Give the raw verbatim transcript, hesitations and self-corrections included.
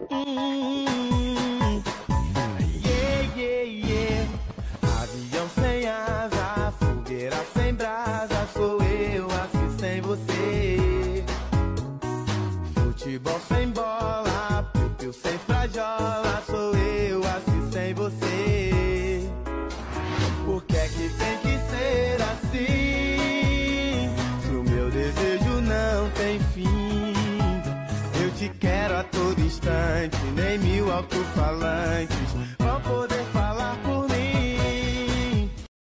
Hum, yeah, yeah, yeah. Avião sem asa, fogueira sem brasa, sou eu assim sem você. Futebol sem bola, piu-piu sem frajola, sou eu assim sem você. Por que é que tem que ser assim? Se o meu desejo não tem fim, eu te quero a todo instante, nem mil alto-falantes